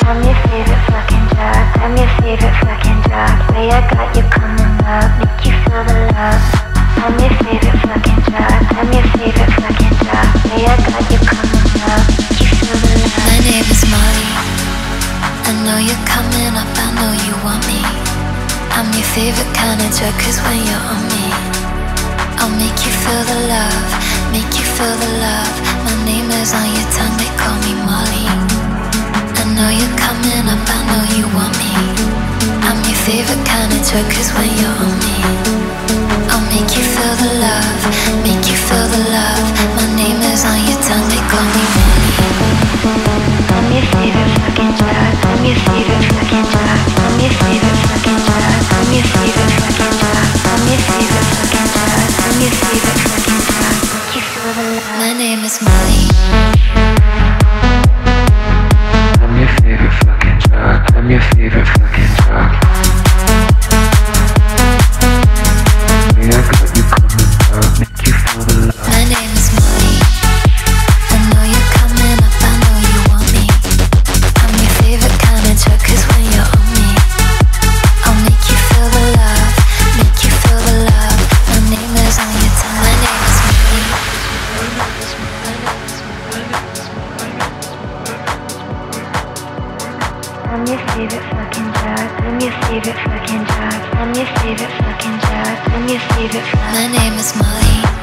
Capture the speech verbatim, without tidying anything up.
I'm your favorite fucking drug. I'm your favorite fucking drug. Way I got you coming up, make you feel the love. I'm your favorite fucking drug. I'm your favorite fucking drug. Way I got you coming up, make you feel the love. My name is Molly. I know you're coming up, I know you want me. I'm your favorite kind of drug, cause when you're on me, I'll make you feel the love, make you feel the love. My name is on your tongue, they call me Molly. I know you're coming up, I know you want me. I'm your favorite kind of drug, cause when you're on me, I'll make you feel the love, make you feel the love. My name is on your tongue, they call me Molly. I'm your favorite fucking drug. I'm your favorite fucking drug. I'm your favorite fucking drug. I'm your favorite fucking drug. I'm your favorite fucking drug. I'm your favorite fucking drug. Make you feel the love. My name is Molly. I'm your favorite fucking drug. I'm your favorite fucking drug. Way I got you coming up, make you feel the love. My name is Molly. I know you're coming up, I know you want me. I'm your favorite kind of drug, cause when you're on me, I'll make you feel the love, make you feel the love. My name is on your tongue, my name is Molly. I'm your favorite fucking drug. I'm your favorite fucking drug. I'm your favorite fucking drug. I'm your favorite fucking My name is Molly.